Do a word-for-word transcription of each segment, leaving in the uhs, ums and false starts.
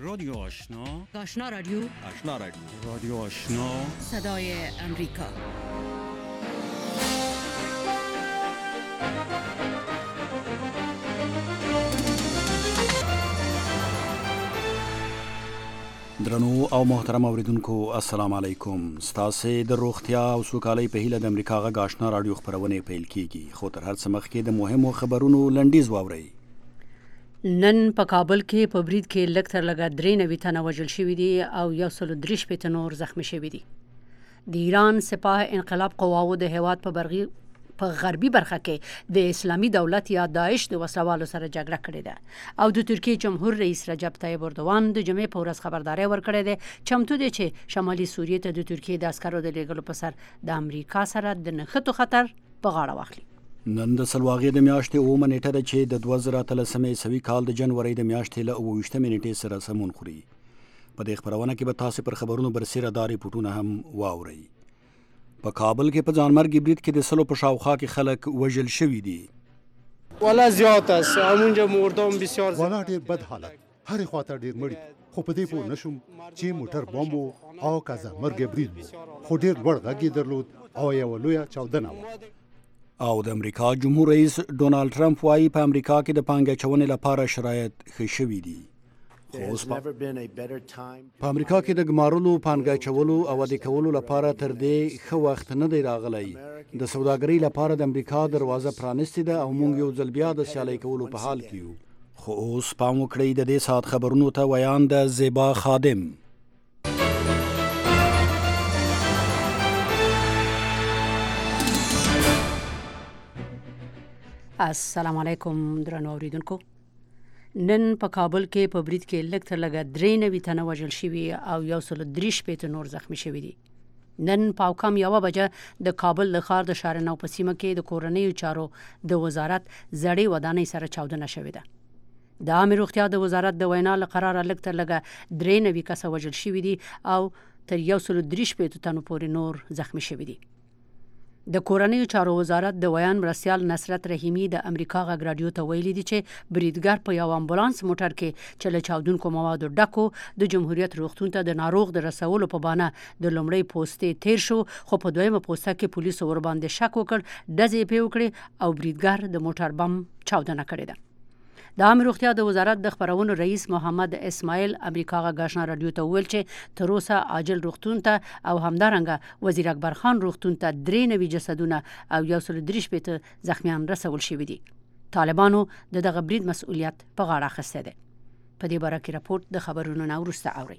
رادیو آشنا، آشنا رادیو، آشنا رادیو، رادیو آشنا، صدای امریکا. درنو او محترم اوریدونکو السلام علیکم. ستاسو د روغتیا او سوکالۍ په هیله د امریکا غږ آشنا رادیو خبرونه پیل کیږي. خو تر هر څه مخکې د مهمو خبرونو لنډیز واورئ. نن په کابل کې په برید کې لږ تر لږه درې نوي تنه وژل شوي دي او یو سل درې شپېته نور زخمي شوي دي. د ایران سپاه انقلاب قواو د هیواد په برغي په غربي برخه کې د اسلامي دولت یا داعش د وسلوالو سره جګړه کړې ده او د ترکیې جمهور رئیس رجب طیب اردوان د جمعې په ورځ خبرداري ورکړې ده چمتو دي چې شمالي سوریې ته د ترکیې د عسکرو د لیږلو په سر د امریکا سره د نښتو خطر په غاړه واخلي. نن د سلواغې د میاشتې اومه نیټه ده چې د دوه زره اتلسمې عیسوي کال د جنوري د میاشتې له اوه ویشتمې نیټې سره سمون خوري. په دې خبرونه کې به تاسو پر خبرونو برسېره داري پټونه هم واورئ. په کابل کې په ځانمرګي برید کې د سلو په شاوخوا کې خلک وژل شوي دي. والا زیات است همونجا مردم بسیار والا ډېر بد حالت هرې خواته ډېر مړي خو په دې پوه نشوم چې موټر بم او که ځانمرګي برید و خو ډېر لوړ غږ یې درلود او یوه لویه چاودنه وه. او د امریکا جمهور رئیس ډونالد ټرمپ وایي په امریکا کې د پانګه اچونې لپاره شرایط ښه شوي دي. خو اوس په امریکا کې د ګمارلو پانګه اچولو او عادي کولو لپاره تر دې ښه وخت نه دی راغلی. د سوداګرۍ لپاره د امریکا دروازه پرانستې ده او موږ یو ځل بیا د سیالۍ کولو په حال کې یو. خو اوس پام وکړئ د دې ساعت خبرونو ته ویان د زیبا خادم. السلام علیکم درنو اوریدونکو. نن په کابل کې په برید کې لږ تر لږه درې نوي تنه وژل شوي او یو سل درې شپېته نور زخمي شوي دي. نن په کم یوه بجه د کابل د ښار د شارنو په سیمه کې د کورنیو چارو د وزارت زړې ودانۍ سره چاودنه شوې ده. د عامه روغتیا د وزارت د وینا له قراره لږ تر لږه درې نوي کسه وژل شوي دي او تر یو سل درې شپېته تنو پورې نور زخمي شوي دي. د کورنیو چارو وزارت د ویان مرستیال نصرت رحیمی د امریکا غږ رادیو ته ویلي دي چې بریدګر په یو امبولانس موټر کې چې له چاودونکو موادو ډکو د جمهوریت روغتون ته د ناروغ د رسولو په بانه د لومړۍ پوستې تیر شو، خو په دویمه پوسته کې پولیسو ور باندې شک وکړ، ډزې پې وکړې او بریدګر د موټر بم چاودنه کړې ده. د عامه روغتیا د وزارت د خبرونو رئیس محمد اسماعیل امریکا غږ آشنا رادیو ته ویل چې تر اوسه عاجل روغتون ته او همدارنګه وزیر اکبر خان روغتون ته درې نوي جسدونه او یو سل درې شپېته زخمیان رسول شوي دي. طالبانو د دغه برید مسؤلیت په غاړه اخیستی دی. په دې باره کې راپورټ د خبرونو نه وروسته اورئ.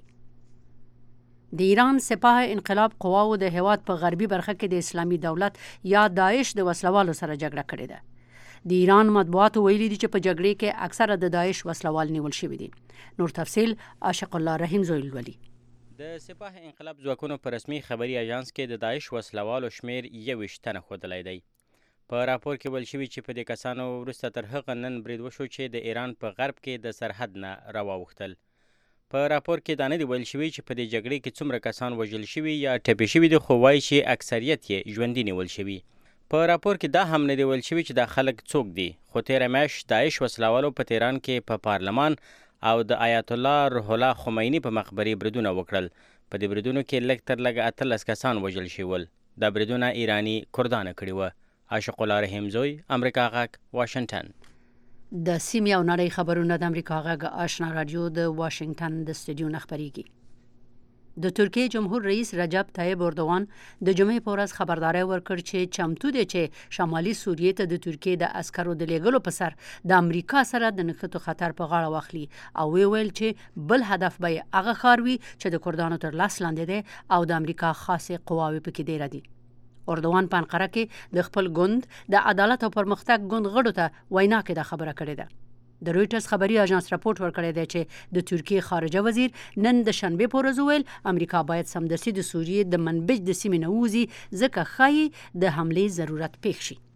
د ایران سپاه انقلاب قواو د هیواد په غربي برخه کې د اسلامي دولت یا داعش د وسلوالو سره جګړه کړې ده. د ایران مطبوعاتو ویلي دي چې په جګړې کې اکثره د داعش وسلوال نیول شوي دي. نور تفصیل عاشق الله رحیم زویل ولي. د سپاه انقلاب ځواکونو په رسمي خبري اژانس کې د داعش وسلوالو شمیر یوویشت تنه ښودلی دی. په راپور کې ویل شوي چې په دې کسانو وروسته تر هغه نن برید وشو چې د ایران په غرب کې د سرحد نه راواوښتل. په راپور کې دا نه دي ویل شوي چې په دې جګړې کې څومره کسان وژل شوي یا ټپي شوي دي، خو وایي چې اکثریت یې ژوندي نیول شوي. په راپور کې دا هم نه دی ویل شوي چې دا خلک څوک دي، خو تیره میاشت داعش وسلوالو په تهران کې په پارلمان او د آیت الله روح الله خمیني په مقبرې بریدونه وکړل. په دې بریدونو کې لږ تر لږه اتلس کسان وژل شوي ول. دا بریدونه ایراني کردانو کړي وه. عاشق الله رحیم زوی، امریکا غږ، واشنګټن. د سیمې او نړۍ خبرونه د امریکا غږ آشنا رادیو د واشنګټن د سټوډیو نه خپریږي. د ترکیې جمهور رئیس رجب طیب اردوان د جمعې په ورځ خبرداری ورکړ چې چمتو دی چې شمالي سوریې ته د ترکیې د عسکرو د لیږلو په سر د امریکا سره د نښتو خطر په غاړه واخلي او وی ویل چې بل هدف به یې هغه ښار وي چې د کردانو تر لاس لاندې دی او د امریکا خاصې قواوې پکې ډیره دي. اردوان په انقره کې د خپل ګوند د عدالت او پرمختګ ګوند غړو ته وینا کې دا خبره کړې ده. د رویټرز خبري اژانس راپورټ ورکړی دی چې د ترکیې خارجه وزیر نن د شنبې په ورځ وویل امریکا باید سمدستي د سوریې د منبج د سیمې نه ووځي ځکه ښایي د حملې ضرورت پېښ شي.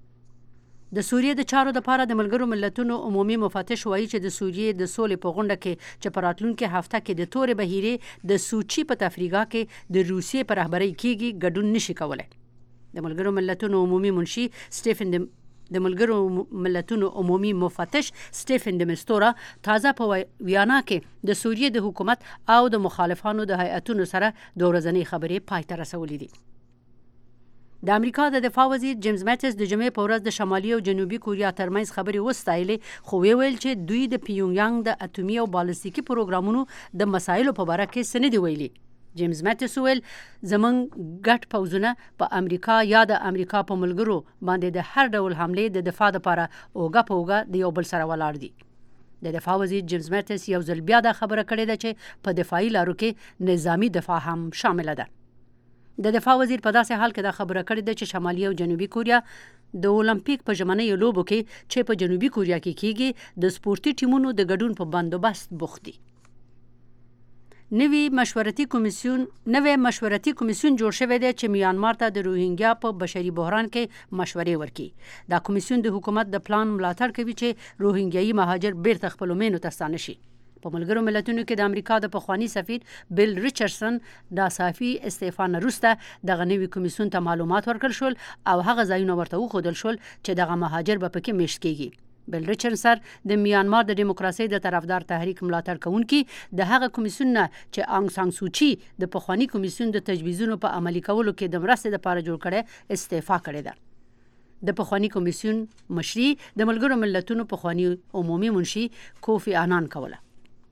د سوریې د چارو دپاره د ملګرو ملتونو عمومي مفتش وایي چې د سوریې د سولې په غونډه کې چې په راتلونکې هفته کې د تورې بهیرې د سوچي په تفریقه کې د روسیې په رهبرۍ کېږي ګډون نشي کولی. د ملګرو ملتونو عمومي منشي سټیفن د ملګرو ملتونو عمومي مفتش سټیفن د مستورا تازه په ویانا کې د سوریې د حکومت او د مخالفانو د هیئتونو سره د ورځنۍ خبرې پای ته رسولې دي. د امریکا د دفاع وزیر جیمز ماتس د جمعې په ورځ د شمالي او جنوبي کوریا ترمنځ خبرې وستایلې، خو ویل چې دوی د پیونګیانګ د اټومي او بالستیکي پروګرامونو د مسایلو په اړه کې څه نه دي ویلي. جیمز ماتس ویل زمونږ ګډ پوځونه په امریکا یا د امریکا په ملګرو باندې د هر ډول حملې د دفاع لپاره اوګه په اوګه د یو بل سره ولاړ دي. د دفاع وزیر جیمز ماتس یو ځل بیا دا خبره کړې ده چې په دفاعي لارو کې نظامی دفاع هم شامل ده. د دفاع وزیر په داسې حال کې دا خبره کړې ده چې شمالي او جنوبي کوریا د اولمپیک په ژمنیو لوبو کې چې په جنوبي کوریا کې کیږي د سپورتي ټیمونو د ګډون په بندوبست بوخت دي. نوی مشورتي کمیسیون نوی مشورتي کمیسیون جوړ شوی دی چې میانمار ته د روهینګیا په بشري بحران کې مشورې ورکړي. دا کمیسیون د حکومت د پلان ملاتړ کوي چې روهینګیایي مهاجر بیرته خپلو مینو ته ستانه شي. په ملګرو ملتونو کې د امریکا د پخوانی سفیر بیل ریچارډسن د صحافي استعفا نه وروسته دغه نوي کمیسیون ته معلومات ورکړل شول او هغه ځایونه ورته وښودل شول چې دغه مهاجر به پکې میشت کیږي. بیل ریچارډسن د میانمار د دیموکراسي د طرفدار تحریک ملاتړ کوونکي د هغه کمیسیون نه چې آنګ سان سوچي د پخوانی کمیسیون د تجویزونو په عملي کولو کې د مرستې لپاره جوړ کړي استعفا کړې ده. د پخوانی کمیسیون مشري د ملګرو ملتونو پخوانی عمومي منشي کوفی آنان کوله.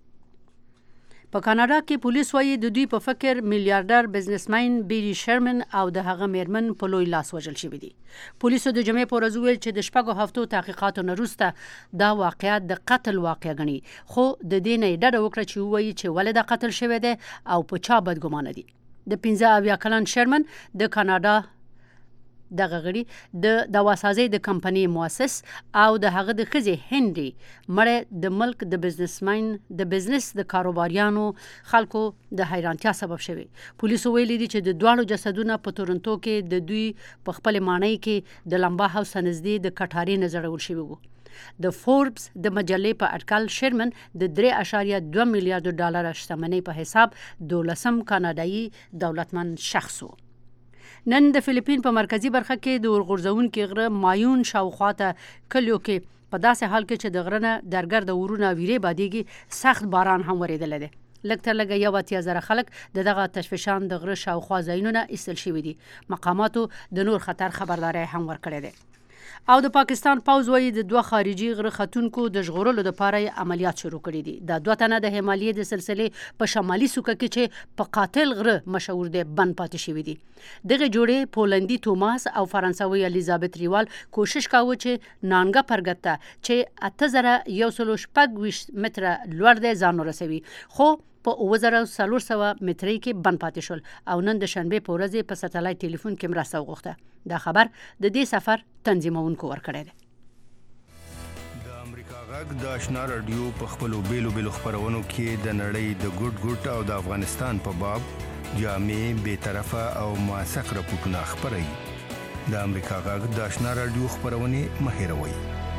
په کاناډا کې پولیس وايي د دوی په فکر میلیارډر بزنسمن بیری شرمن او د هغه میرمن په لوی لاس وژل شوی دي. پولیسو د جمعې په ورځ ویل چې د شپږو هفتو تحقیقاتو نه وروسته دا واقعیت د قتل واقع ګڼي، خو د دې نه یې ډډه وکړه چې ووایي چې ولې دا قتل شوی دی او په چا بدګمانه دي. د پنځه اویا کلن شرمن د کاناډا دغه غړي د دواسازۍ د کمپنۍ مؤسس او د هغه د ښځې هنري مړی د ملک د بزنسمن د بزنس د کاروباریانو خلکو د حیرانتیا سبب شوی. پولیسو ویلي دي چې د دواړو جسدونه په تورنټو کې د دوی په خپل ماڼۍ کې د لمبا هاوس نږدې د کټارې نه زړول شوي وو. د فوربس د مجلې په اټکل شرمن د درې اشاریه دوه میلیارډ ډالر شتمنۍ په حساب دولسم کاناډایي دولتمن شخص وو. نن د فلیپین په مرکزی برخه کې د ورغورځونکي غره مایون شاوخواته کلیو کې په داسې حال کې چې د غره نه درګرد ورونه ویری بادیږي سخت باران هم ورېدلی دی. لږ تر لږه یو اتیا زره خلک د دغه تشویشان د غره شاوخوا ځایونو نه ایستل شوي دي. مقاماتو د نور خطر خبرداری هم ورکړی دی. او د پاکستان پوځ وایي د دوه خارجي غره ختونکو د ژغورلو لپاره عملیات شروع کړي دي. دا دوه تنه د همالیې د سلسلې په شمالي سوکه کې چې په قاتل غره مشهور دی بند پاتې شوي دي. دغه جوړې پولندي توماس او فرانسوي الیزابت ریوال کوشش کاوه چې نانګه پرګته چې اته زره یو سل شپږ ویشت متره لوړ دی ځان ورسوي، خو په اوه زره څلور سوه مترۍ کې بند پاتې شول او نن د شنبې په ورځ په سټلایټ ټلیفون کې مرسته وغوښته. دا خبر د دې سفر تنظیمونکو ورکړی دی. د امریکا غږ د آشنا رادیو په خپلو بیلو بیلو خپرونو کې د نړۍ د ګوټ ګوټ او د افغانستان په باب جامع بیطرفه او موثق راپورټونه خپروي. د امریکا غږ د آشنا رادیو خپرونې مه هېروئ.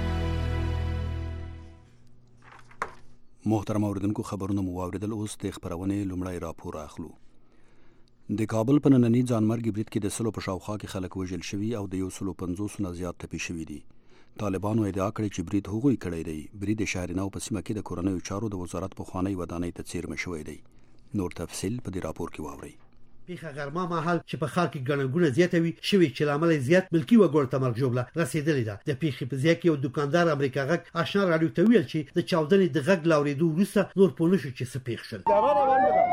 محترم اوریدونکو، خبرونه مو واوریدل. اوس د خبرونې لومړی راپور اخلو. د کابل په ننني ځانمرګي برید کې د سلو په شاوخوا کې خلک وژل شوي او د یو سلو پنځوس نه زیات ټپي شوي دي. طالبانو ادعا کړې چې برید هغوی کړی دی. برید شهرنو په سیمه کې د کورنیو چارو د وزارت پخوانی ودانۍ ته څیرمه شوی دی. نور تفصیل په دې راپور کې واورئ. پیښه غرمه مهال چې په ښار کې ګڼه ګوڼه زیاته وي شوې چې له امله زیات ملکي وګړو ته مرګ ژوبله رسېدلې ده. د پیښې په ځای کې یو دوکاندار امریکا غږ آشنا رادیو ته ویل چې د چاودنې د غږ له اورېدو وروسته نور پوه نه شو چې څه پېښ شول.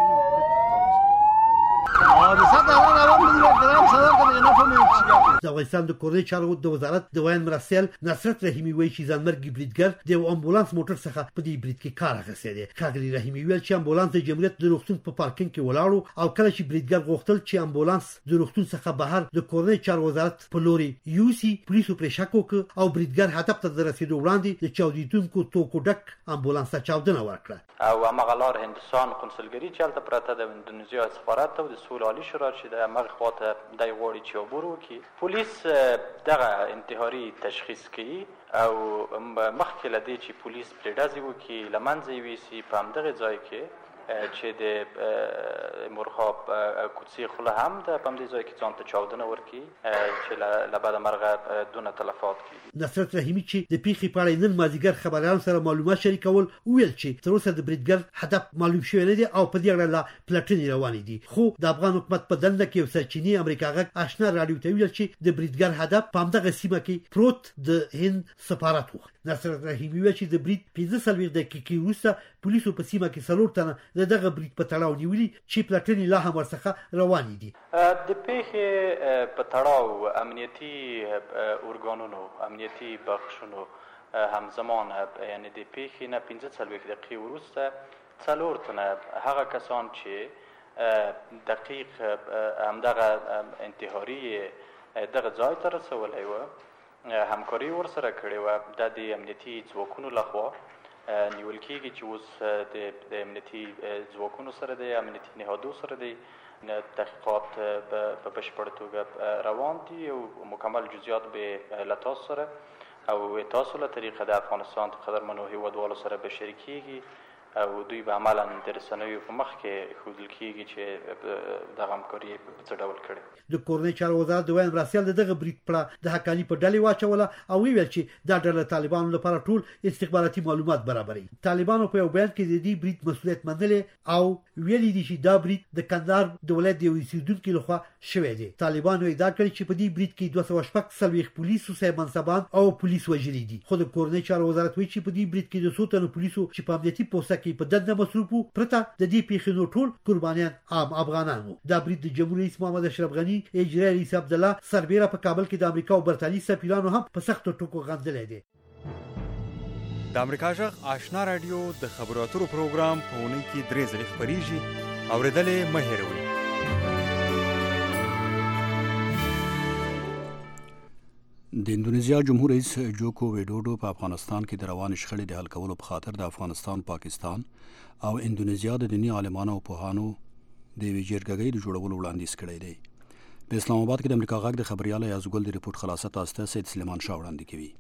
د افغانستان د کورنۍ چارو د وزارت د ویان مرستیال نصرت رحیمي وایي چې ځانمرګي بریدګر د یو امبولانس موټر څخه په دې برید کې کار اخیستی دی. ښاغلي رحیمي ویل چې امبولانس د جمهوریت د روغتون په پارکینګ کې ولاړ او کله چې بریدګر غوښتل چې امبولانس د روغتون څخه بهر د کورنۍ چارو وزارت په لوري یوسي، پولیسو پرې شک وکړ او بریدګر هدف ته د رسېدو وړاندې د چاودېدونکو توکو ډک امبولانس ته چاودنه ورکړه. او همغه لار هندوستان قونسلګري چې هلته پرته د اندونیزیا سفارت ته د سول عالي شورا چې د همغه خواته دی غواړي چې عبور وکړي. پولیس دغه انتحاري تشخیص کوي او مخکې له دې چې پولیس پرې ډزې وکړي له منځه یې ویسي په همدغه ځای کې چې د مرغاب کوڅې خوله هم د په همدې ځای کې ځان ته چاودنه ورکړي چې له بده مرغه دونه تلفات کړي. نصرت رحیمي چې د پیښې په اړه نن مازدیګر خبریالانو سره معلومات شریکول ویل چې تر اوسه د بریدګر هدف معلوم شوی نه دی او په دې اړه لا پلټنې روانې دي، خو د افغان حکومت په دنده کې یو سرچینی امریکا غږ آشنا راډیو ته ویل چې د بریدګر هدف په همدغه سیمه کې پروت د هند سفارت و. نصرت رحیمي ویل چې د برید پنځه څلوېښت دقیقې وروسته پولیسو په سیمه کې څلور تنه د دغه برید په تړاو نیولي چې پلټنې لا هم ورڅخه روانې دي. د پیښې په تړاو امنیتي ارګانونو امنیتي بخشونو همزمان یعنی د پیښې نه پنځه څلوېښت دقیقې وروسته څلور تنه هغه کسان چې دقیق همدغه انتحاري دغه ځای ته رسولی و همکاري ورسره کړې وه، دا د امنیتي ځواکونو لخوا نیول کېږي چې اوس د امنیتي ځواکونو سره دی، امنیتي نهادو سره دی، تحقیقات په بشپړه توګه روان دي او مکمل جزئیات به له تاسو سره او تاسو له طریقه د افغانستان د قدرمنو هیوادوالو سره به شریکېږي او دوی به عملا د رسنیو په مخ کې ښودل کېږي چې دغه همکاري په څه ډول کړې. د کورنۍ چارو وزارت د وین مراسیل دغه برید پړه د حقاني په ډلې واچوله او ویل چې دا ډله طالبانو لپاره ټول استخباراتي معلومات برابري. طالبانو په یو بیان کې د دې برید مسؤلیت منلې او ویلي دي چې دا برید د کندهار د ولایت د اوسیدونکو لخوا شوی دی. طالبانو ادعا کړې چې په دې برید کې دوه سوه شپږ څلوېښت پولیسو صاحب منصبان او پولیس وژلي دي، خو د کورنۍ چارو وزارت وایي چې په دې برید کې د څو تنو پولیسو چې په امنیتي پوسټ کې په دنده مصروف وو پرته د دې پیښې نو ټول قربانیان عام افغانان وو. دا برید د جمهور رئیس محمد اشرف غني اجرایي رئیس عبد الله سربیره په کابل کې د امریکا او برتانیې سفیرانو هم په سختو ټکو غندلې دي. د امریکا جغ آشنا رادیو د خبرو اترو پروګرام په اونۍ کې درې ځلې خپریږي، اوریدلې مه هېروئ. د اندونیزیا جمهور رئیس جوکو ویډوډو په افغانستان کې د روان شخړې د حل کولو په خاطر د افغانستان، پاکستان او اندونیزیا د دیني عالمانو او پوهانو د یوې جرګې د جوړولو وړاندیز کړی دی. په اسلام آباد کې د امریکا غږ د خبريال یازګل د ریپورت خلاصه تاسو ته سید سلیمان شاه وړاندې کوي.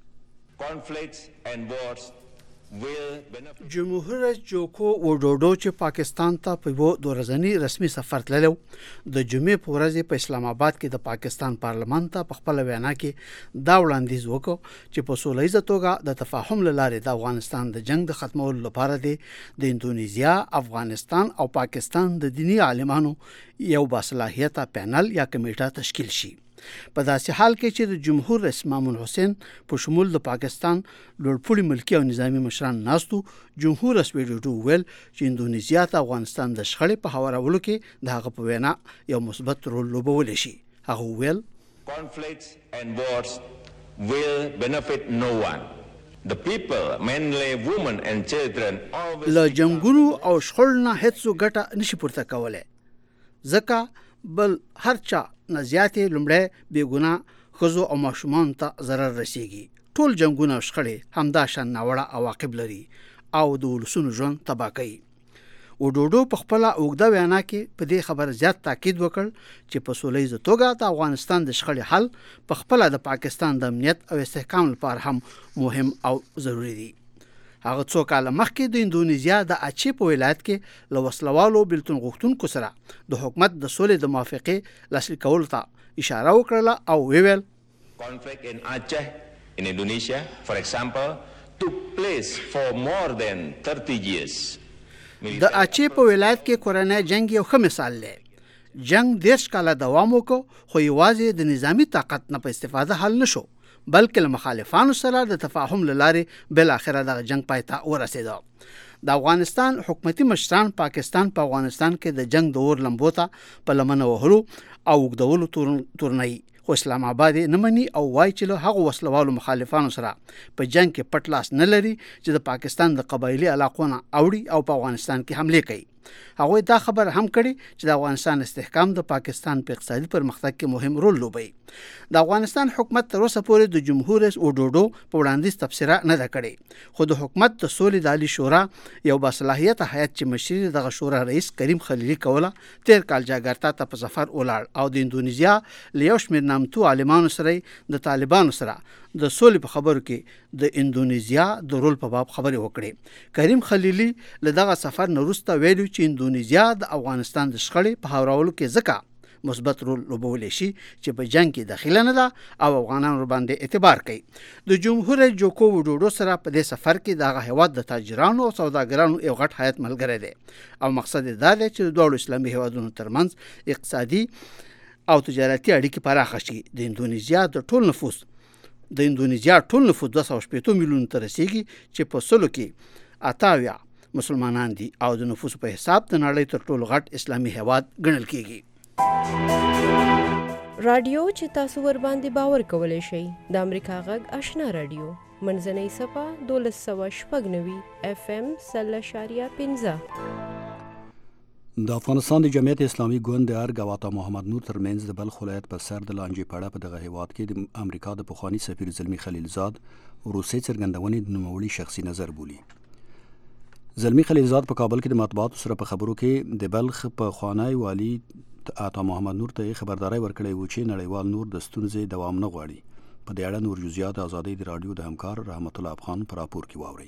جمهور رئیس جوکو وډوډو چې پاکستان ته په یو دورزنی رسمي سفر تللو د جمعې په ورځ په اسلام آباد کې د پاکستان پارلمان ته په خپل وینا کې دا وړاندیز وکړ چې په سولهییزه توګه د تفاهم لاره د افغانستان د جنگ د ختمولو لپاره د اندونیزیا، افغانستان او پاکستان د دینی عالمانو یو باصلاحیته پینل یا کمیټه تشکیل شي. په داسې حال کې چې د جمهور رئیس مامون حسین په شمول د پاکستان لوړپوړي ملکی او نظامی مشران ناستو، جمهور رئیس ویډیو ویل چې اندونیزیا ته افغانستان د شخړې په هوارولو کې د هغه په وینا یو مثبت رول لوبولی شي. هغه ویل conflicts and wars will benefit no one. The people, mainly women and children, always له جنګونو او شخړو نه هیڅ ګټه نشي پورته کولای، ځکه بل هر چا نه زیاتې لومړی بېګناه ښځو او ماشومان ته ضرر رسیږي. ټول جنګونه او شخړې همدا شان ناوړه عواقب لري او د ولسونو ژوند تباه کوي. وډوډو په خپله اوږده وینا کې په دې خبر زیات تاکید وکړ چې په سولهییزه توګه د افغانستان د شخړې حل په خپله د پاکستان د امنیت او استحکام لپاره هم مهم او ضروری دی. هغه څو کاله مخکې د اندونیزیا د اچې په ولایت کې له وسلوالو بېلتون غوښتونکو سره د حکومت د سولې د موافقې لاسلیک کولو ته اشاره وکړله او ویل conflict in Aceh in Indonesia, for example, took place for more than thirty years. د اچې په ولایت کې کورنۍ جنگ یو ښه مثال دی. جنگ دېرش کاله دوام وکړ خو یوازې د نظامی طاقت نه په استفاده حل نشو، بلکې له مخالفانو سره د تفاهم لاره بل اخره د جنگ پای ته ورسېده. د افغانستان حکومتي مشران پاکستان په افغانستان کې د جنگ د اور لمبو ته په لمنه وهلو او اوږدولو تورنوي، خو اسلام آباد نه مني او وایي چې له هغو وسلوالو مخالفانو سره په جنگ کې پټ لاس نه لري چې د پاکستان د قبایلي علاقو نه اوړي او په افغانستان کې حمله کوي. هغوی دا خبر هم کړي چې د افغانستان استحکام د پاکستان په اقتصادي پرمختګ کې مهم رول لوبوي. د افغانستان حکومت تر اوسه پورې د جمهور رئیس وډوډو په وړاندیز تبصره نه ده کړې، خو د حکومت د سولې د عالي شورا یو باصلاحیته هیئت چې مشري دغه شورا رئیس کریم خلیلي کوله تیر کال جاکارتا ته په سفر ولاړ او د اندونیزیا له یو شمېر نامتو عالمانو سره د طالبانو سره د سولې په خبرو کې د اندونیزیا د رول په باب خبرې وکړې. کریم خلیلي له دغه سفر نه وروسته ویلي چې چې اندونیزیا د افغانستان د شخړې په هوارولو کې ځکه مثبت رول لوبولی شي چې په جنگ کې داخله نه ده او افغانان ور باندې اعتبار کوي. د جمهور رئیس جوکو وډوډو سره په دې سفر کې د هیواد د تاجرانو او سوداګرانو یو غټ هیئت ملګری دی او مقصد یې دا دی چې د دوه اسلامي هیوادونو ترمنځ اقتصادي او تجارتي اړیکې پراخه شي. د اندونیزیا د ټول نفوس د اندونیزیا ټول نفوس دوه سوه شپږ میلیون ته رسیږي چې په سلو کې اتاویا مسلمانان دي او د نفوس په حساب د نړۍ تر ټولو غټ اسلامي هیواد ګڼل کیږي. رادیو چې تاسو ور باندې باور کولای شئ د امریکا غږ آشنا رادیو منځنۍ صفه دولس سوه شپږ نوي اف ام سل اشاریه پنځه. د افغانستان د جمعیت اسلامي ګوند د ارګ او عطا محمد نور ترمنځ د بلخ ولایت په سر د لانجې پړه په دغه هیواد کې د امریکا د پخوانی سفیر زلمی خلیلزاد روسي څرګندونې د نوموړي شخصي نظر بولي. زلمی خلیلزاد په کابل کې د مطبوعاتو سره په خبرو کې د بلخ په خوانی والی عطا محمد نور ته خبرداري ورکړې و چې نړیوال نور د ستونزې دوام نه غواړي. په دې اړه نور جزئیات ازادي د رادیو د همکار رحمت الله افغان پر راپور کې واوري.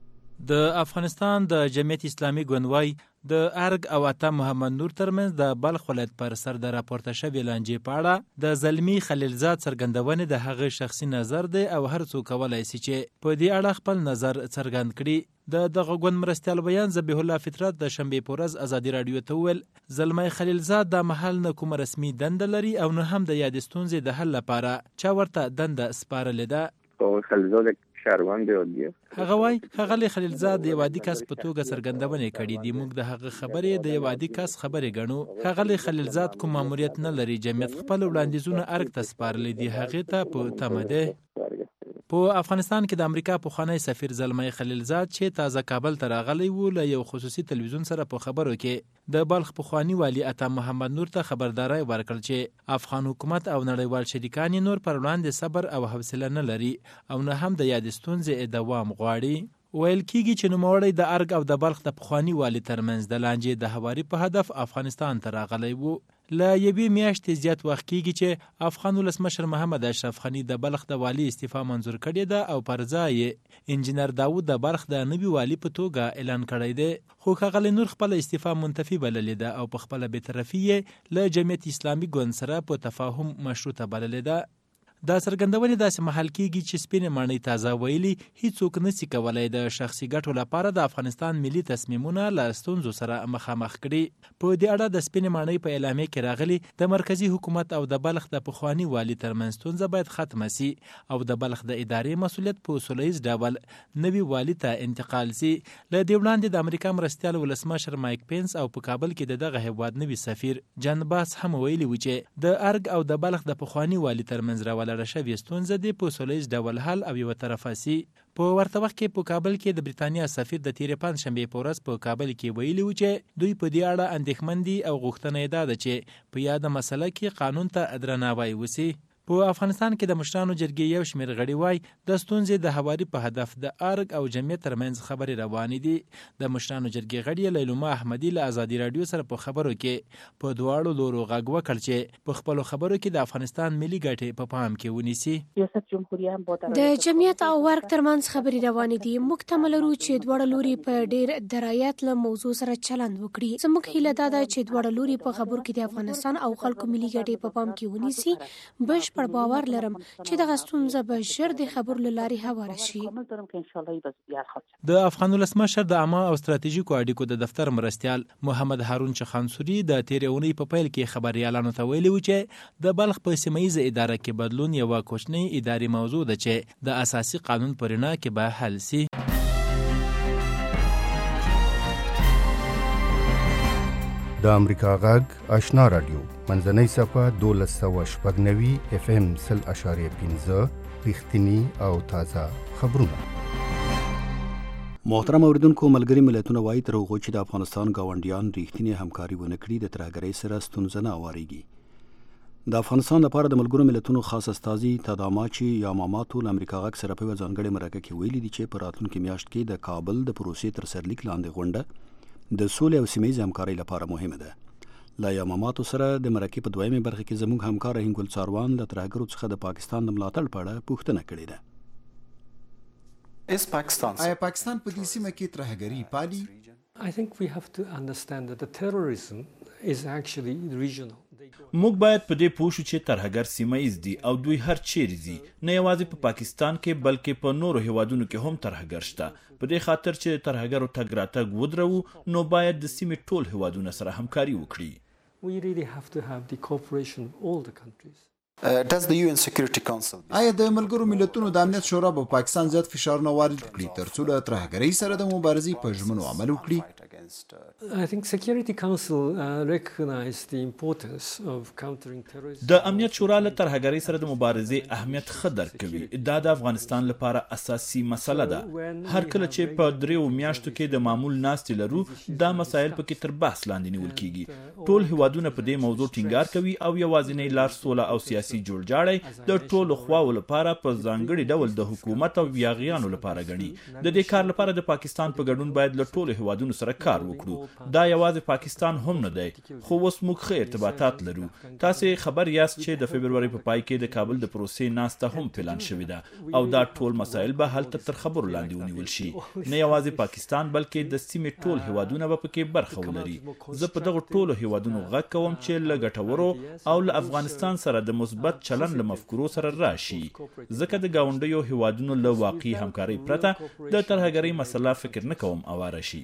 د افغانستان د جمعیت اسلامي ګوند وايي د ارګ او عطا محمد نور ترمنځ د بلخ ولایت پر سر د راپورته شوې لانجې په اړه د زلمی خلیلزاد څرګندونې د هغه شخصي نظر دی او هر څوک کولای شي چې په دې اړه خپل نظر څرګند کړي. د دغه ګوند مرستیال بیان ذبیح الله فطرت د شنبې په ورځ ازادي رادیو ته وویل زلمی خلیلزاد د محل نه کومه رسمي دنده لري او نه هم د یادې ستونزې د حل لپاره چا ورته دنده سپارلې ده. خلیلزاد شهروند عادیه هغه وای هغه خلیلزاد د یو عادي کس په توګه څرګندونه کړې دي. موږ د هغه خبرې د یو عادي کس خبرې ګڼو. هغه خلیلزاد کوم ماموریت نه لري. جمعیت خپل وړاندیزونه ارګ ته سپارلې دي. هغه ته په تمه ده. په افغانستان کې د امریکا پخوانی سفیر زلمی خلیلزاد چې تازه کابل ته راغلی و له یو خصوصي تلویزیون سره په خبرو کې د بلخ پخوانی والی عطا محمد نور ته خبرداري ورکړل چې افغان حکومت او نړیوال شریکان نور پر وړاندې صبر او حوصله نه لري او نه هم د یاد ستونزې دوام غواړي. ویل کیږي چې نوموړی د ارګ او د بلخ د پخوانی والی ترمنځ د لانجې د هواري په هدف افغانستان ته راغلی و. له یوې میاشتې زیات وخت کیږي چې افغان ولسمشر محمد اشرف غني د بلخ د والی استعفا منظور کړې ده او پر ځای انجینر داوود د بلخ د نوي والی په توګه اعلان کړی دی. خو ښاغلی نور خپل استعفا منتفي بللې ده او په خپله بېطرفي یې له جمعیت اسلامي ګوند سره په تفاهم مشروطه بللې ده. دا څرګندونې داسې محل کیږي چې سپینې ماڼۍ تازه ویلي هیڅوک نسي کولای د شخصي ګټو لپاره د افغانستان ملي تصمیمونه له ستونزو سره مخامخ کړي. په دې اړه د سپینې ماڼۍ په اعلامیه کې راغلي د مرکزي حکومت او د بلخ د پخواني والي ترمنځ ستونزه باید ختمه سي او د بلخ د ادارې مسؤلیت په سوله ییز ډول نوي والي ته انتقال سي. له دې وړاندې د امریکا مرستیال ولسمشر مایک پینس او په کابل کې د دغه هیواد نوي سفیر جان باس هم ویلي و چې د ارګ او د بلخ د پخواني والي ترمنځ راولاړه شوې ستونزه د په سوله ییز ډول حل او یو طرفه سي. په ورته وخت کې په کابل کې د بریتانیا سفیر د تیرې پنځشنبې په ورځ په کابل کې ویلي و چې دوی په دې اړه اندېښمن دي او غوښتنه یې دا ده چې په یاده مسله کې قانون ته درناوی وسي. په افغانستان کې د مشرانو جرګې یو شمېر غړي وای د ستونزې د هواري په هدف د ارګ او جمعیت ترمنځ خبرې روانې دي. د مشرانو جرګې غړي لیلوما احمدي له ازادي رادیو سره په خبرو کې په دواړو لورو غږ وکړ چې په خپلو خبرو کې د افغانستان ملي ګټې په پام کې ونیسي. د جمعیت او ارګ ترمنځ خبرې روانې دي. موږ تمه لرو چې دواړه لوري په ډېر درایت له موضوع سره چلند وکړي. زموږ هیله دا ده چې دواړه لوري په خبرو کې د افغانستان او خلکو ملي ګټې په پام کې ونیسي. بشپړ باور لرم چې دغه ستونزه به ژر د خبرو له لارې هواره شي. د افغان ولسمشر د عامه او ستراتیژیکو اړیکو د دفتر مرستیال محمد هارون چخانسوري د تیرې اونۍ په پیل کې خبریالانو ته ویلي و چې د بلخ په سیمه ییزه اداره کې بدلون یوه کوچنۍ اداري موضوع ده چې د اساسي قانون په رڼا کې به حل سي. د امریکا غږ آشنا رادیو منځنۍ صفه دولس سوه شپږ نوي اف ام سل اشاریه پنځه رښتینی او تازه خبرونه. محترم اوریدونکو، ملګري ملتونه وایي تر هغو چې د افغانستان ګاونډیان رښتینې همکاري ونه کړي د ترهګرۍ سره ستونزه نه هوارېږي. د افغانستان لپاره د ملګرو ملتونو خاص استازي تاداماچی یا ماماتو له امریکا غږ سره په یوه ځانګړې مرکه کې ویلي دي چې په راتلونکې میاشت کې د کابل د پروسې تر سرلیک لاندې غونډه د سولې او سیمه ییزې همکارۍ لپاره مهمه ده. له یاماماتو سره د مرکې په دویمې برخه کې زموږ همکار هنګل څاروان له ترهګرو څخه د پاکستان د ملاتړ په اړه پوښتنه کړې ده. آیا پاکستان په دې سیمه کې ترهګري پالي؟ موږ باید په دې پوه شو چې ترهګر سیمه ایز دي او دوی هر چیرې ځي، نه یوازې په پاکستان کې بلکې په نورو هیوادونو کې هم ترهګر شته. په دې خاطر چې ترهګرو تګ راتګ ودرو نو باید د سیمې ټول هیوادونه سره همکاري وکړي. آیا د ملګرو ملتونو د امنیت شورا په پاکستان زیات فشارونه وارد کړي ترڅو له ترهګرۍ سره د مبارزې په ژمنو عمل وکړي؟ د امنیت شورا له ترهګرۍ سره د مبارزې اهمیت ښه درک کوي. دا د افغانستان لپاره اساسي مسله ده. هر کله چې په دریو میاشتو کې د معمول ناستې لرو دا مسایل پکې تر بحث لاندې نیول کیږي. ټول هیوادونه په دې موضوع ټینګار کوي او یوازینی لار سوله او سیاسي جوړجاړی د ټولو خواو لپاره په ځانګړي ډول د حکومت او یاغیانو لپاره ګڼي. د دې کار لپاره د پاکستان په ګډون باید له ټولو هیوادونو سره کار وکړو. دا یوازې پاکستان هم نه دی، خو اوس موږ ښه ارتباطات لرو. تاسې خبر یاست چې د فبروري په پای کې د کابل د پروسې ناسته هم پلان شوې ده او دا ټول مسایل به هلته تر خبرو لاندې ونیول شي. نه یوازې پاکستان بلکې د سیمې ټول هیوادونه به پکې برخه ولري. زه په دغو ټولو هیوادونو غږ کوم چې له ګټورو او له افغانستان سره د مثبت چلن له مفکورو سره راشي، ځکه د ګاونډیو هیوادونو له واقعي همکارۍ پرته د ترهګرۍ مسله فکر نه کوم اواره شي.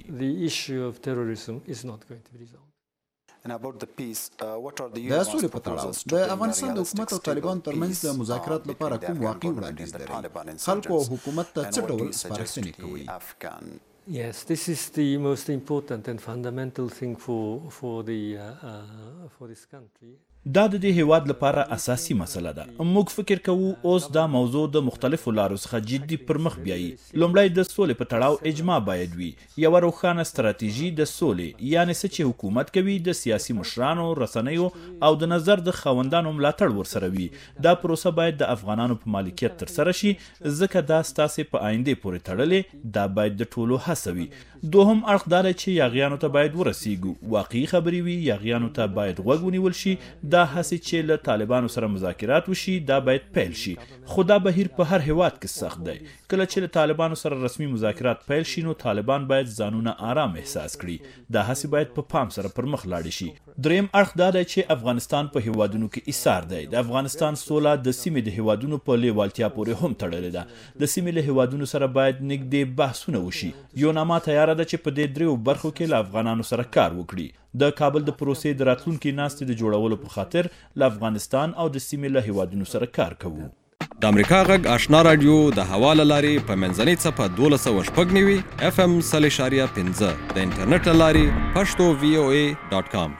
د سولې په تړاو د افغانستان د حکومت او طالبانو ترمنځ د مذاکرات لپاره کوم واقعي وړاندیز لري؟ خلکو او حکومت ته څه ډول سپارښتنې کوي؟ Yes, this is the most important and fundamental thing for for the uh, uh, for this country. دا د دې هیواد لپاره اساسي مسله ده. موږ فکر کوو اوس دا موضوع د مختلفو لارو څخه جدي پر مخ بیایي. لومړی د سولې په تړاو اجماع باید وي، یوه روښانه ستراتیژي د سولې، یعنې څه چې حکومت کوي د سیاسي مشرانو، رسنیو او د نظر د خاوندانو ملاتړ ورسره وي. دا پروسه باید د افغانانو په مالکیت ترسره شي، ځکه دا ستاسې په آیندې پورې تړلې. دا باید د ټولو هڅه وي. دوهم اړخ دا دی چې یاغیانو ته باید ورسیږو، واقعي خبرې وي، یاغیانو ته باید غوږ ونیول شي. دا هڅې چې له طالبانو سره مذاکرات وشي دا باید پیل شي، خو دا بهیر په هر هیواد کې سخت دی. کله چې له طالبانو سره رسمي مذاکرات پیل شي نو طالبان باید ځانونه آرام احساس کړي. دا هڅې باید په پام سره پر مخ لاړې شي. دریم اړخ دا دی چې افغانستان په هیوادونو کې ایثار دی. د افغانستان سوله د سیمې د هیوادونو په لیوالتیا پورې هم تړلې ده. د سیمې له هیوادونو سره باید نږدې بحثونه وشي. یوناما تیاره ده چې په دې دریو برخو کې له افغانانو سره کار وکړي. د کابل د پروسې د راتلونکي ناستې د جوړولو په خاطر له افغانستان او د سیمې له هیوادونو سره کار کوو. د امریکا غږ آشنا رادیو د هوا له لارې په منځنۍ څپه دولس سوه شپږ نوي اف ام سل اشاریه پنځه د انټرنیټ له لارې پښتو وی او ای ډاټ کام.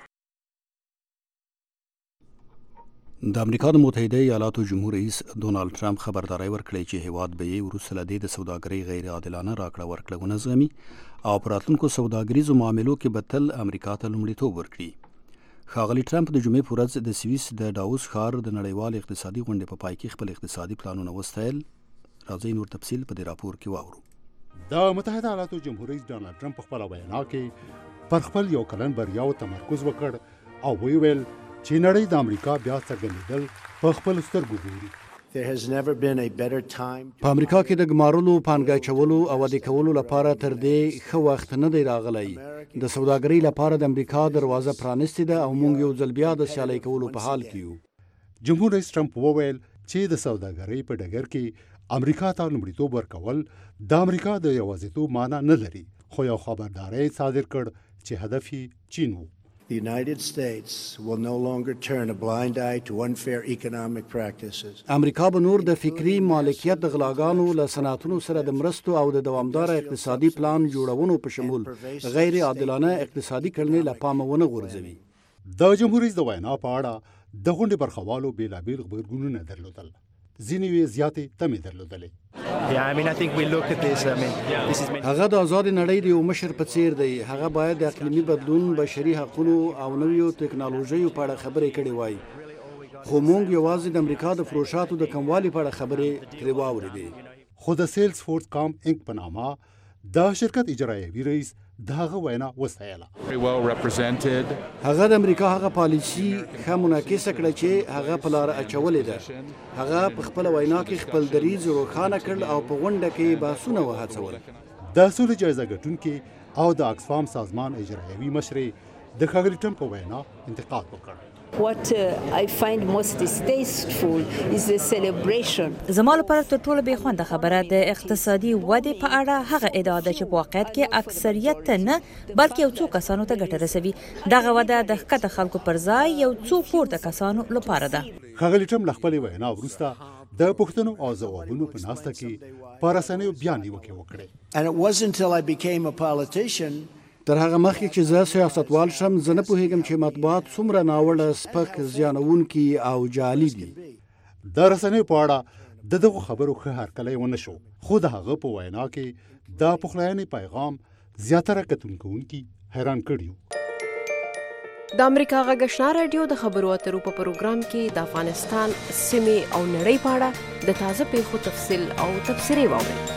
د امریکا د متحده ایالاتو جمهور رئیس ډونالد ټرمپ خبرداري ورکړې چې هیواد به یې وروسته له دې د سوداګرۍ غیر عادلانه راکړه ورکړه ونه زغمي او په راتلونکو سوداګریزو معاملو کې به تل امریکا ته لومړیتوب ورکړي. ښاغلي ټرمپ د جمعې په ورځ د سویس د ډاووس ښار د نړیوال اقتصادي غونډې په پای کې خپل اقتصادي پلانونه وستایل. راځئ نور تفصیل په دې راپور کې واورو. د متحده ایالاتو جمهور رئیس ډونالد ټرمپ په خپل وینا کې پر خپل یو کلن بریاو تمرکز وکړ او ویل چې نړۍ د امریکا بیا څرګندېدل په خپل سترګو ګوري. په امریکا کې د ګمارلو، پانګه اچولو او عادي کولو لپاره تر دې ښه وخت نه دی راغلی. د سوداګرۍ لپاره د امریکا دروازه پرانستې ده او موږ یو ځل بیا د سیالۍ کولو په حال کې یو. جمهور رئیس ټرمپ وویل چې د سوداګرۍ په ډګر کې امریکا ته لومړیتوب ورکول د امریکا د یوازیتوب معنی نه لري، خو یو خبرداری صادر کړ چې هدف یې چین و. The United States will no longer turn a blind eye to unfair economic practices. امریکا به نور د فکری مالکیت د غلاګانو له صنعتونو سره د مرستو او د دوامدار اقتصادي پلان جوړونو په شمول غیر عادلانه اقتصادي کړنې له پامه ونه غورځوي. د جمهور رئیس د وینا په اړه د غونډې برخوالو بیلابیل غبرګونونه درلودل. ځینې یې زیاتې تمې درلودلې. هغه د آزاد نړۍ د یو مشر په څیر دی. هغه باید د اقلیمي بدلون، بشري حقوقو او نویو ټکنالوژیو په اړه خبرې کړې وای. خو موږ یوازې د امریکا د فروشاتو د کموالي په اړه خبرې ترې واورېدې. خو د سیلز فورس کام انک په نامه د شرکت اجرایوي رئیس دغه وینا وستایله. هغه د امریکا هغه پالیسي ښه منعکسه کړه چې هغه په لاره اچولې ده. هغه په خپل وینا کې خپل دریځ روښانه کړ او په غونډه کې بحثونه وهڅول. د سولې جایزه ګټونکي او د اکسفام سازمان اجرایوي مشر د ښاغلي ټرمپ په وینا انتقاد وکړ. What uh, I find most distasteful is the celebration. زما لپاره تر ټولو بې خونده خبره د اقتصادي ودې په اړه هغه ادعا ده چې په واقعیت کې اکثریت ته نه بلکې یو څو کسانو ته ګټه رسوي. دغه وده د ښکته خلکو پر ځای یو څو پورته کسانو لپاره ده. ښاغلي ټرمپ له خپلې وینا وروسته د پوښتنو او ځوابونو په ناسته کې په رسنیو بیا نیوکې وکړې. And it wasn't until I became a politician تر هغه مخکې چې زه سیاستوال شم زه نه پوهېږم چې مطبوعات څومره ناوړه سپک زیانونکي او جعلي دي. د رسنیو په اړه د دغو خبرو ښه هرکلی ونه شو، خو د هغه په وینا کې د پخلاینې پیغام زیاتره کتونکي حیران کړي. د امریکا غږ آشنا رادیو د خبرو اترو په پروګرام کې د افغانستان سیمې او نړۍ په اړه د تازه پیښو تفصیل او تبصرې واورئ.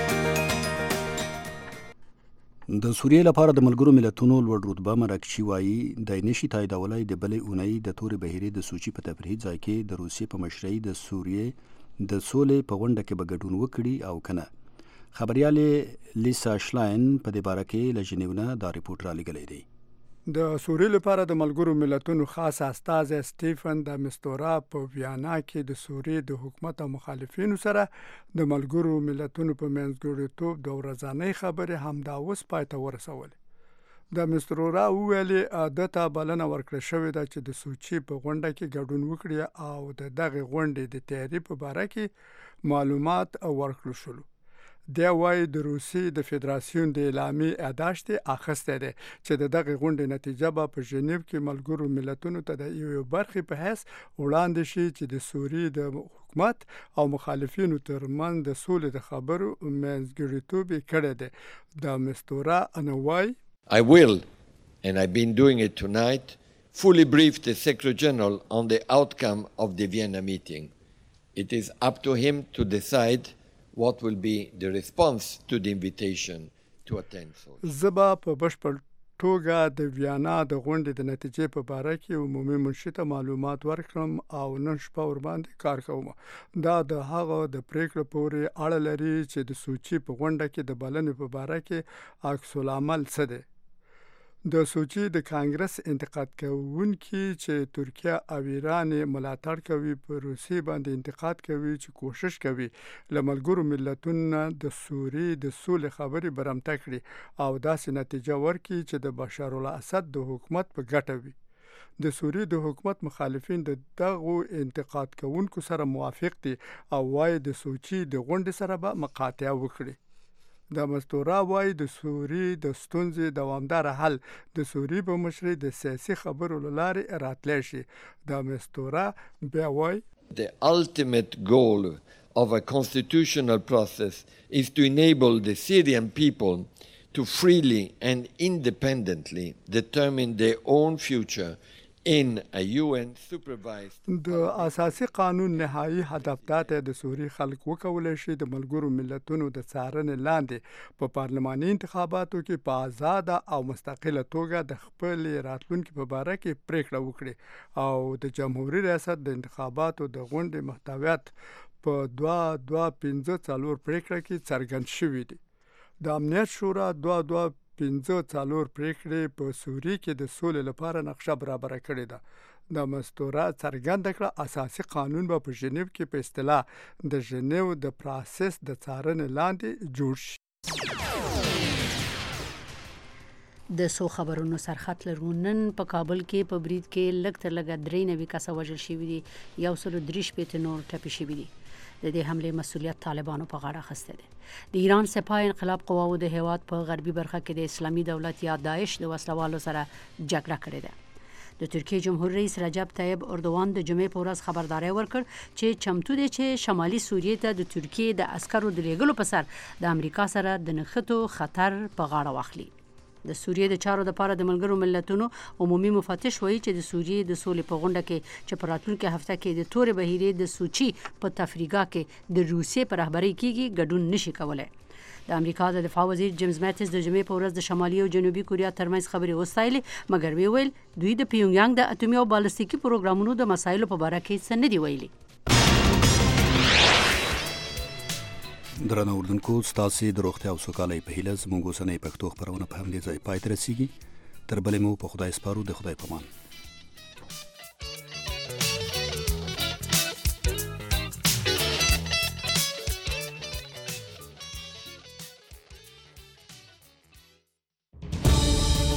د سوریې لپاره د ملګرو ملتونو لوړ رتبه مراکشي وایي د نشي تاییدولای د بلې اونۍ د تورې بهیرې د سوچي په تفریحي ځای کې د روسیې په مشرۍ د سوریې د سولې په غونډه کې به ګډون وکړي او کنه. خبريالې لیسا شلاین په دې باره کې له ژنیو نه دا ریپورت را لګلی دی. د سوریې لپاره د ملګرو ملتونو خاص استازی سټیفن د مستورا په ویانا کې د سوریې د حکومت او مخالفینو سره د ملګرو ملتونو په منځګړیتوب د ورځنۍ خبرې همدا اوس پای ته ورسولې. د مستورا وویلې دته بلنه ورکړه شوې ده چې د سوچي په غونډه کې ګډون وکړي او د دغه غونډې د تیاری په باره کې معلومات ورکړل شول. دی وايي د روسي د فدراسیون د اعلامیې یاداشت اخیسته ده چې د دغه غونډې نتیجه به په ژنیو کې ملګرو ملتونو ته د یو برخې په حیث وړاندې شي چې د سوریې د حکومت او مخالفینو ترمنځ د سولې د خبرو منځګړیتوب کړی دی. د مستورا انوای I will, and I've been doing it tonight, fully brief the Secretary General on the outcome of the Vienna meeting. It is up to him to decide what will be the response to the invitation to attend. زبا په بشپړ توګه د ویانا د غونډې د نتیجې په باره کې عمومي منشي ته معلومات ورکړم او نن شپه ور باندې کار کوم. دا د هغه د پریکړې پورې اړه لري چې د سوچي په غونډه کې د بلنې په باره کې عکس العمل څه دی. د سوچي د کانګرس انتقاد کوونکي چې ترکیه او ایران ملاتړ کوي په روسي باندې انتقاد کوي چې کوشش کوي له ملګرو ملتونو د سوري د سولې خبرې برمته کړي او داسې نتیجه ورکړي چې د بشار الاسد د حکومت په ګټه وي. د سوریې د حکومت مخالفین د دغو انتقاد کوونکو سره موافق دي او وايي د سوچي د غونډې سره به مقاطعه وکړي. د مستورا وايي د سوری د ستونزې دوامدار حل د سوری په مشرۍ د سیاسي خبرو لارې راتلی شي. د مستورا بیا وايي The ultimate goal of a constitutional process is to enable the Syrian people to freely and independently determine their own future in a U N supervised. د اساسي قانون نهایی هدف دا د سوری خلک وکولای شي د ملګرو ملتونو د څارنې لاندې په پارلماني انتخاباتو کې په آزاد او مستقله توګه د خپل راتلونکو په باره کې پریکړه وکړي او د جمهوریت ریاست د انتخاباتو د غونډې محتویات په دوه دوه پنځه څلور پریکړه کې څرګند شوی دی. د امنیت شورا دوه دوه پنځه څلور پریکړې په سوریې کې د سولې لپاره نقشه برابره کړې ده. د مستورا څرګنده کړه اساسي قانون به په ژنیو کې په اصطلاح د ژنیو د پروسس د څارنې لاندې جوړ شي. د سو خبرونو سرخط لرو. نن په کابل کې په برید کې لږ تر لږه درې نوي کسه وژل شوي دي، یو سل و درې شپېته نور ټپي شوي دي. د دې حملې مسؤلیت طالبانو په غاړه اخیستی دی. د ایران سپاه انقلاب قواو د هیواد په غربي برخه کې د اسلامي دولت یا داعش د وسلوالو سره جګړه کړې ده. د ترکیې جمهور رئیس رجب طیب اردوان د جمعې په ورځ خبرداری ورکړ چې چمتو دی چې شمالي سوریې ته د ترکیې د عسکرو د لیږلو په سر د امریکا سره د نښتو خطر په غاړه واخلي. د سوریې د چارو لپاره د ملګرو ملتونو عمومي مفتش وایي چې د سوریې د سولې په غونډه کې چې په راتلونکي هفته کې د تورې بهیرې د سوچي په تفریقا کې د روسیې په رهبرۍ کېږي ګډون نشي کولای. د امریکا د دفاع وزیر جیمز ماتیس د جمعې په ورځ د شمالي او جنوبي کوریا ترمنځ خبرې وستایلې، مګر وی ویل دوی د پیونګیانګ د اتومي او بالستیکي پروګرامونو د مسایلو په باره کې څه نه دي ویلي. درنو اردوونکو ستاسو د روغتیا او سوکالۍ په هیله زموږ اوسنۍ پښتو خبرونه په همدې ځای پای ته رسیږي. تر بلې مو په خدای سپارو. د خدای په امان.